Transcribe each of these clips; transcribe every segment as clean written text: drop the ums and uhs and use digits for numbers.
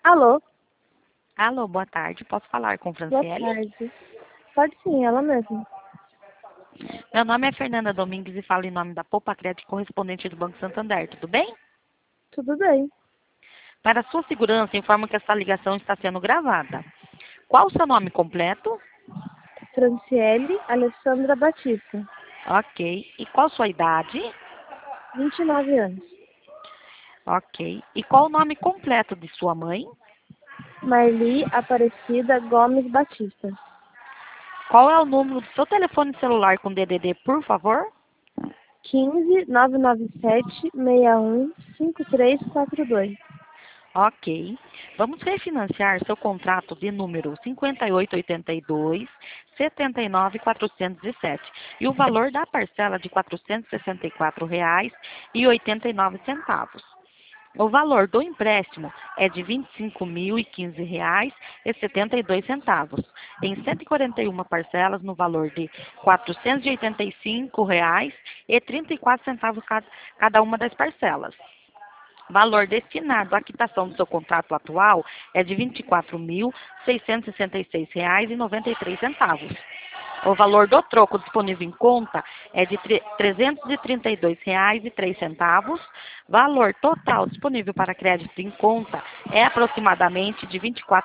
Alô, Alô, boa tarde. Posso falar com boa Franciele? tarde. Pode sim, ela mesma. Meu nome é Fernanda Domingues e falo em nome da Poupa Crédito correspondente do Banco Santander. Tudo bem? Tudo bem. Para sua segurança, informo que esta ligação está sendo gravada. Qual o seu nome completo? Franciele Alessandra Batista, Ok. E qual sua idade? 29 anos. Ok. E qual o nome completo de sua mãe? Marli Aparecida Gomes Batista. Qual é o número do seu telefone celular com DDD, por favor? 15 997 61 5342. Ok. Vamos refinanciar seu contrato de número 5882 79.407 e o valor da parcela de R$ 464,89. O valor do empréstimo é de R$ 25.015,72, em 141 parcelas no valor de R$ 485,34 cada uma das parcelas. Valor destinado à quitação do seu contrato atual é de R$ 24.666,93. O valor do troco disponível em conta é de R$ 332,03. Valor total disponível para crédito em conta é aproximadamente de R$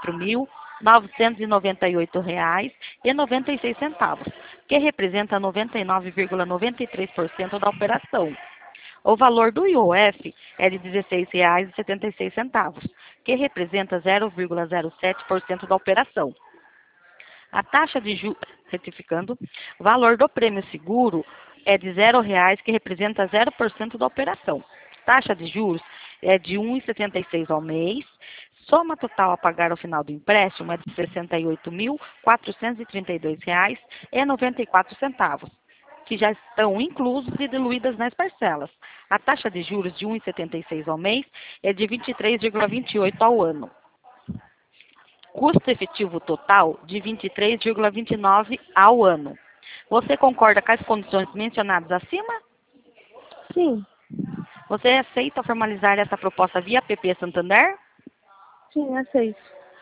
24.998,96, que representa 99,93% da operação. O valor do IOF é de R$ 16,76, que representa 0,07% da operação. A taxa de juros, retificando, o valor do prêmio seguro é de R$ 0,00, que representa 0% da operação. Taxa de juros é de R$ 1,76 ao mês. Soma total a pagar ao final do empréstimo é de R$ 68.432,94, que já estão inclusos e diluídas nas parcelas. A taxa de juros de R$ 1,76 ao mês é de 23,28 ao ano. Custo efetivo total de 23,29 ao ano. Você concorda com as condições mencionadas acima? Sim, Você aceita formalizar essa proposta via PP Santander? sim, aceito.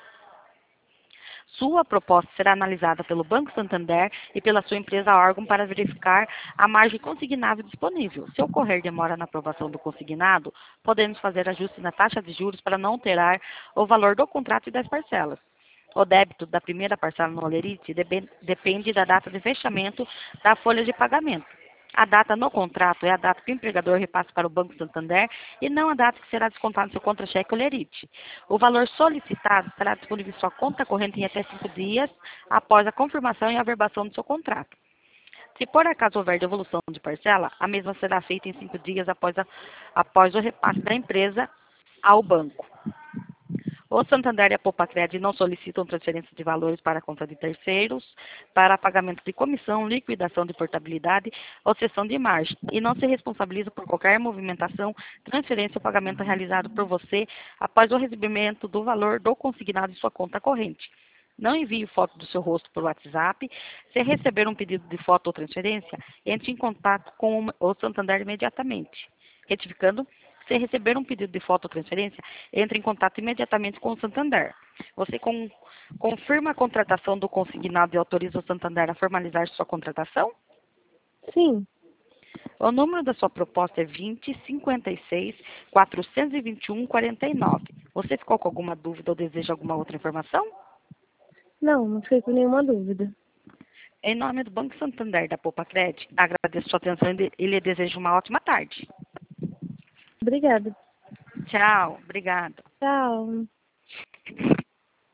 Sua proposta será analisada pelo Banco Santander e pela sua empresa órgão para verificar a margem consignável disponível. Se ocorrer demora na aprovação do consignado, podemos fazer ajuste na taxa de juros para não alterar o valor do contrato e das parcelas. O débito da primeira parcela no Olerite depende da data de fechamento da folha de pagamento. A data no contrato é a data que o empregador repassa para o Banco Santander e não a data que será descontado no seu contra-cheque Olerite. O valor solicitado estará disponível em sua conta corrente em até 5 dias após a confirmação e averbação do seu contrato. Se por acaso houver devolução de parcela, a mesma será feita em 5 dias após o repasse da empresa ao banco. O Santander e a Poupa-Crédito não solicitam transferência de valores para a conta de terceiros, para pagamento de comissão, liquidação de portabilidade ou cessão de margem, e não se responsabiliza por qualquer movimentação, transferência ou pagamento realizado por você após o recebimento do valor do consignado em sua conta corrente. Não envie foto do seu rosto por WhatsApp. Se receber um pedido de foto ou transferência, entre em contato com o Santander imediatamente. Retificando, se receber um pedido de foto ou transferência, entre em contato imediatamente com o Santander. Você confirma a contratação do consignado e autoriza o Santander a formalizar sua contratação? Sim, O número da sua proposta é 2056 421 49. Você ficou com alguma dúvida ou deseja alguma outra informação? não fiquei com nenhuma dúvida. Em nome do Banco Santander da Poupa Crédito, agradeço sua atenção e lhe desejo uma ótima tarde. Obrigada. Tchau, obrigada. Tchau.